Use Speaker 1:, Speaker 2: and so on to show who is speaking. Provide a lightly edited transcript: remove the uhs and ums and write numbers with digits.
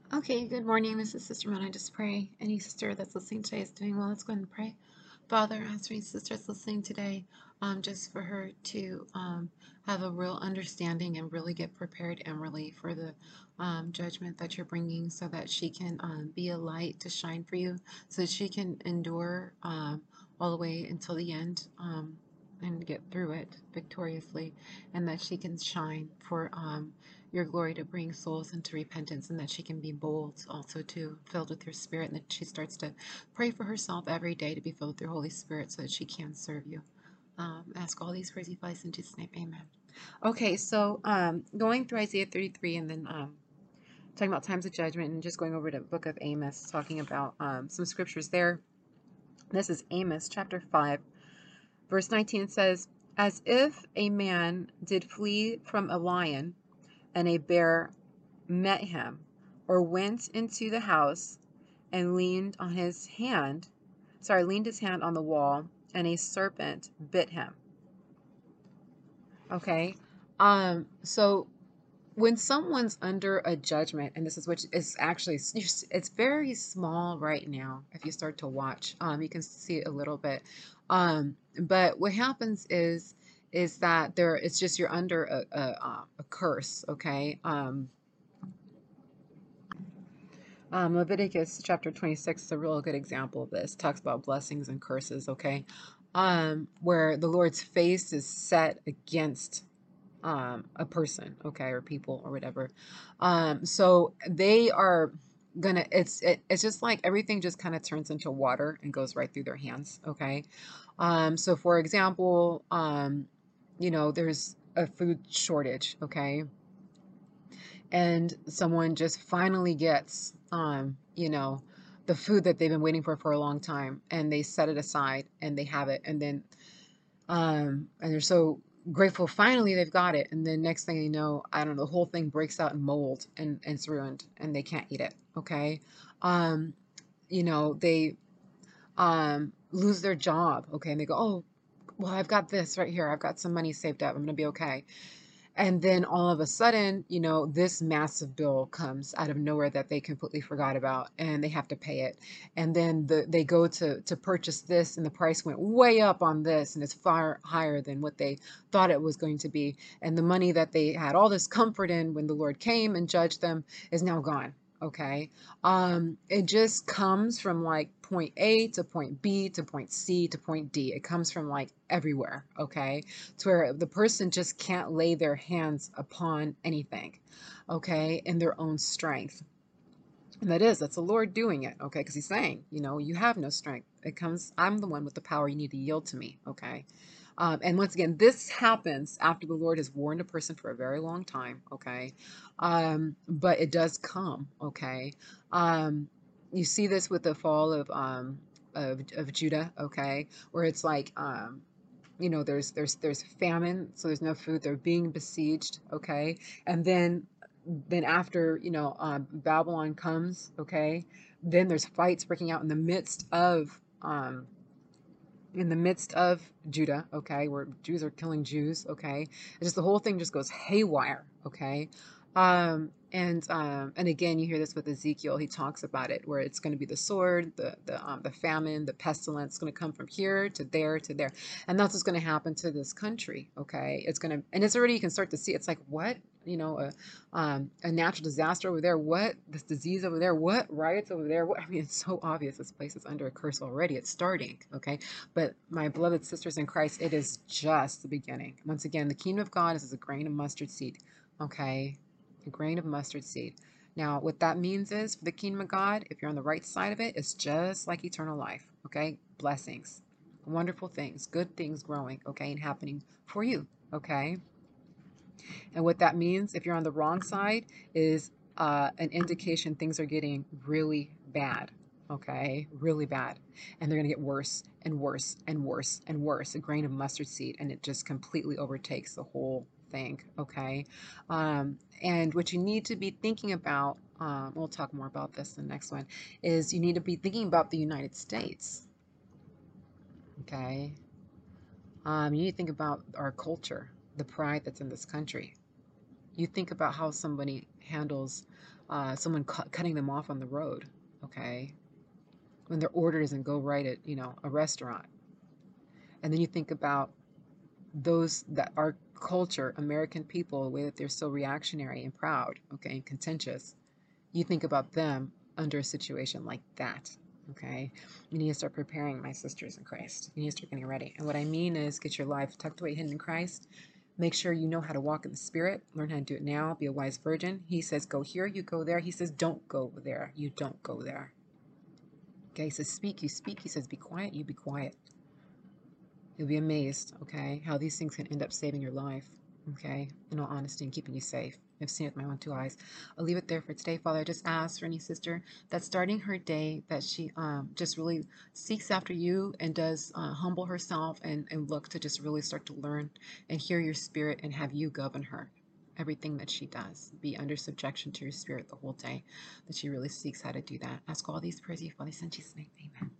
Speaker 1: Okay, good morning. This is Sister Mona. Just pray. Any sister that's listening today is doing well. Let's go ahead and pray. Father, ask for any sister that's listening today, just for her to have a real understanding and really get prepared and really for the judgment that you're bringing so that she can be a light to shine for you, so that she can endure all the way until the end. And get through it victoriously, and that she can shine for your glory to bring souls into repentance, and that she can be bold also too, filled with your spirit, and that she starts to pray for herself every day to be filled with your Holy Spirit so that she can serve you. Ask all these praise advice in Jesus' name. Amen. Okay, so going through Isaiah 33 and then talking about times of judgment and just going over to the book of Amos, talking about some scriptures there. This is Amos chapter 5, verse 19. It says, "As if a man did flee from a lion, and a bear met him, or went into the house and leaned his hand on the wall, and a serpent bit him." Okay. So when someone's under a judgment, and this is which is actually it's very small right now. If you start to watch, you can see it a little bit. But what happens is that it's just you're under a curse. Okay. Leviticus chapter 26 is a real good example of this. It talks about blessings and curses, okay? Where the Lord's face is set against a person, okay, or people or whatever. So they are gonna, it's just like everything just kind of turns into water and goes right through their hands, okay? So for example, there's a food shortage, okay? And someone just finally gets the food that they've been waiting for a long time, and they set it aside and they have it, and then and they're so grateful finally they've got it, and then next thing you know, I don't know, the whole thing breaks out in mold and it's ruined and they can't eat it. Okay. um they lose their job, okay, and they go, oh, well, I've got this right here, I've got some money saved up, I'm gonna be okay. And then all of a sudden, this massive bill comes out of nowhere that they completely forgot about, and they have to pay it. And then they go to purchase this, and the price went way up on this, and it's far higher than what they thought it was going to be. And the money that they had all this comfort in when the Lord came and judged them is now gone. Okay. It just comes from like point A to point B to point C to point D. It comes from like everywhere. Okay, to where the person just can't lay their hands upon anything, okay, in their own strength. And that's the Lord doing it, okay, because he's saying, you have no strength. It comes, I'm the one with the power. You need to yield to me, okay. And once again, this happens after the Lord has warned a person for a very long time, okay. But it does come, okay. You see this with the fall of Judah, okay, where it's like there's famine, so there's no food, they're being besieged, okay. And then after Babylon comes, okay, then there's fights breaking out in the midst of Judah, okay, where Jews are killing Jews, okay. It's just the whole thing just goes haywire, okay. And again, you hear this with Ezekiel. He talks about it, where it's going to be the sword, the famine, the pestilence, going to come from here to there to there, and that's what's going to happen to this country, okay. It's going to, and it's already, you can start to see. It's like, what, a natural disaster over there, what, this disease over there, what, riots over there, what? I mean, it's so obvious this place is under a curse already. It's starting, okay. But my beloved sisters in Christ, it is just the beginning. Once again, the kingdom of God is as a grain of mustard seed, okay? A grain of mustard seed. Now, what that means is, for the kingdom of God, if you're on the right side of it, it's just like eternal life, okay? Blessings, wonderful things, good things growing, okay, and happening for you, okay? And what that means, if you're on the wrong side, is an indication things are getting really bad, okay? Really bad. And they're going to get worse and worse and worse and worse. A grain of mustard seed, and it just completely overtakes the whole thing, okay? And what you need to be thinking about, we'll talk more about this in the next one, is you need to be thinking about the United States, okay? You need to think about our culture, the pride that's in this country. You think about how somebody handles someone cutting them off on the road, okay, when their order doesn't go right at, a restaurant. And then you think about those that our culture, American people, the way that they're so reactionary and proud, okay, and contentious. You think about them under a situation like that, okay? You need to start preparing, my sisters in Christ. You need to start getting ready. And what I mean is get your life tucked away, hidden in Christ. Make sure you know how to walk in the Spirit. Learn how to do it now. Be a wise virgin. He says, go here, you go there. He says, don't go there. You don't go there. Okay, he says, speak, you speak. He says, be quiet, you be quiet. You'll be amazed, okay, how these things can end up saving your life, okay, in all honesty, and keeping you safe. I've seen it with my own two eyes. I'll leave it there for today, Father. I just ask for any sister that's starting her day that she just really seeks after you and does humble herself and look to just really start to learn and hear your spirit and have you govern her. Everything that she does, be under subjection to your spirit the whole day, that she really seeks how to do that. Ask all these prayers, Father, in Jesus' name, amen.